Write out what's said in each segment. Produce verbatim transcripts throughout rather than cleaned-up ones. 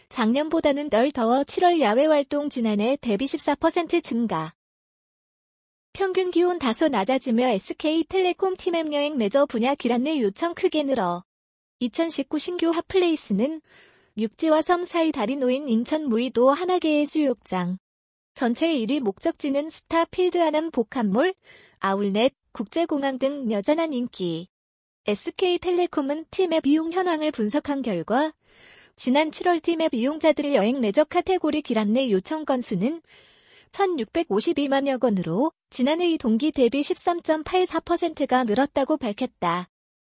작년보다는 덜 더워 칠월 야외활동 지난해 대비 십사 퍼센트 증가. 평균 기온 다소 낮아지며 에스케이텔레콤 팀앱 여행 레저 분야 기란 내 요청 크게 늘어. 이천십구 신규 핫플레이스는 육지와 섬 사이 다리 놓인 인천 무의도 하나개의 수욕장. 전체 일 위 목적지는 스타필드 하남 복합몰, 아울렛, 국제공항 등 여전한 인기. 에스케이텔레콤은 팀앱 이용 현황을 분석한 결과 지난 칠월 팀앱 이용자들의 여행 레저 카테고리 기란 내 요청 건수는 천육백오십이만여 건으로 지난해 동기 대비 십삼 점 팔사 퍼센트가 늘었다고 밝혔다.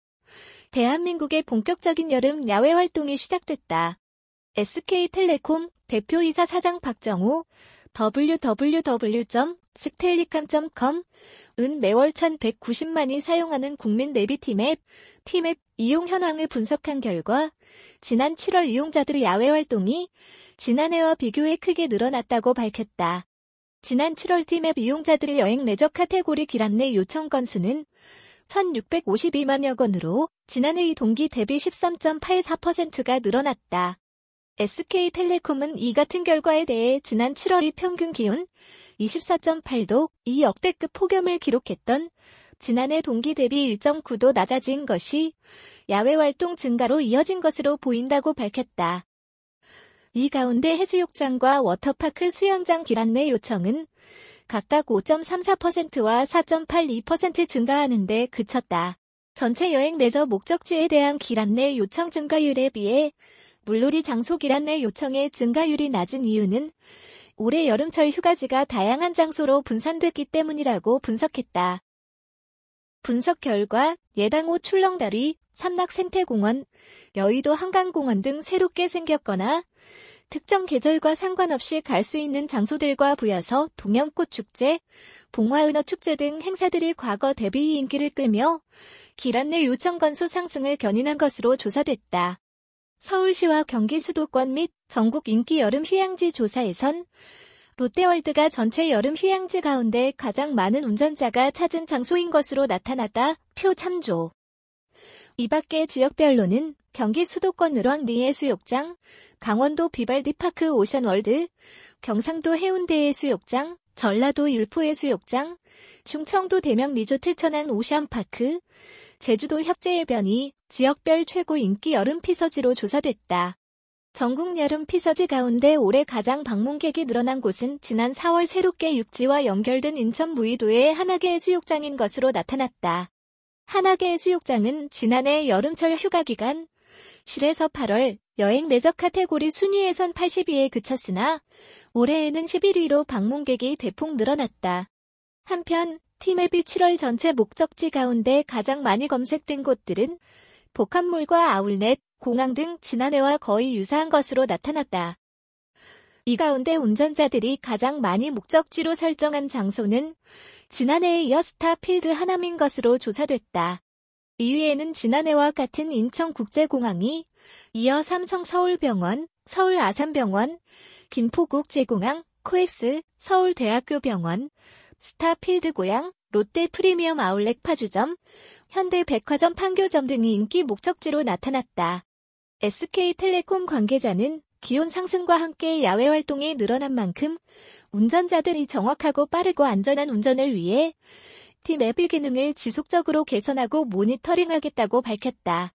대한민국의 본격적인 여름 야외 활동이 시작됐다. 에스케이텔레콤 대표이사 사장 박정우 더블유 더블유 더블유 점 스텔리캄 점 컴은 매월 천백구십만이 사용하는 국민 내비 팀앱, 팀앱 이용 현황을 분석한 결과 지난 칠월 이용자들의 야외 활동이 지난해와 비교해 크게 늘어났다고 밝혔다. 지난 칠월 팀앱 이용자들의 여행 레저 카테고리 기란 내 요청 건수는 천육백오십이만여 건으로 지난해 동기 대비 십삼 점 팔사 퍼센트가 늘어났다. 에스케이텔레콤은 이 같은 결과에 대해 지난 칠월이 평균 기온 이십사 점 팔도, 이 역대급 폭염을 기록했던 지난해 동기 대비 일 점 구도 낮아진 것이 야외 활동 증가로 이어진 것으로 보인다고 밝혔다. 이 가운데 해수욕장과 워터파크 수영장 기란 내 요청은 각각 오 점 삼사 퍼센트와 사 점 팔이 퍼센트 증가하는 데 그쳤다. 전체 여행 레저 목적지에 대한 기란 내 요청 증가율에 비해 물놀이 장소 기란 내 요청의 증가율이 낮은 이유는 올해 여름철 휴가지가 다양한 장소로 분산됐기 때문이라고 분석했다. 분석 결과 예당호 출렁다리, 삼락생태공원, 여의도 한강공원 등 새롭게 생겼거나 특정 계절과 상관없이 갈 수 있는 장소들과 부여서 동염꽃축제, 봉화은어축제 등 행사들이 과거 대비 인기를 끌며 기란 내 요청 건수 상승을 견인한 것으로 조사됐다. 서울시와 경기 수도권 및 전국 인기 여름 휴양지 조사에선 롯데월드가 전체 여름 휴양지 가운데 가장 많은 운전자가 찾은 장소인 것으로 나타났다. 표 참조. 이 밖의 지역별로는 경기 수도권 을왕리해수욕장, 강원도 비발디파크 오션월드, 경상도 해운대의 수욕장, 전라도 율포해수욕장, 충청도 대명 리조트 천안 오션파크, 제주도 협재해변이 지역별 최고 인기 여름 피서지로 조사됐다. 전국 여름 피서지 가운데 올해 가장 방문객이 늘어난 곳은 지난 사월 새롭게 육지와 연결된 인천 무의도의 하나개 해수욕장인 것으로 나타났다. 하나개 해수욕장은 지난해 여름철 휴가 기간 칠에서 팔월 여행 레저 카테고리 순위에선 팔십 위에 그쳤으나 올해에는 십일 위로 방문객이 대폭 늘어났다. 한편 팀앱이 칠월 전체 목적지 가운데 가장 많이 검색된 곳들은 복합몰과 아울렛, 공항 등 지난해와 거의 유사한 것으로 나타났다. 이 가운데 운전자들이 가장 많이 목적지로 설정한 장소는 지난해에 이어 스타필드 하남인 것으로 조사됐다. 이 위에는 지난해와 같은 인천국제공항이 이어 삼성 서울병원, 서울 아산병원, 김포국제공항, 코엑스, 서울대학교병원, 스타필드 고양, 롯데 프리미엄 아울렛 파주점, 현대백화점 판교점 등이 인기 목적지로 나타났다. 에스케이텔레콤 관계자는 기온 상승과 함께 야외 활동이 늘어난 만큼 운전자들이 정확하고 빠르고 안전한 운전을 위해 팀 앱 기능을 지속적으로 개선하고 모니터링하겠다고 밝혔다.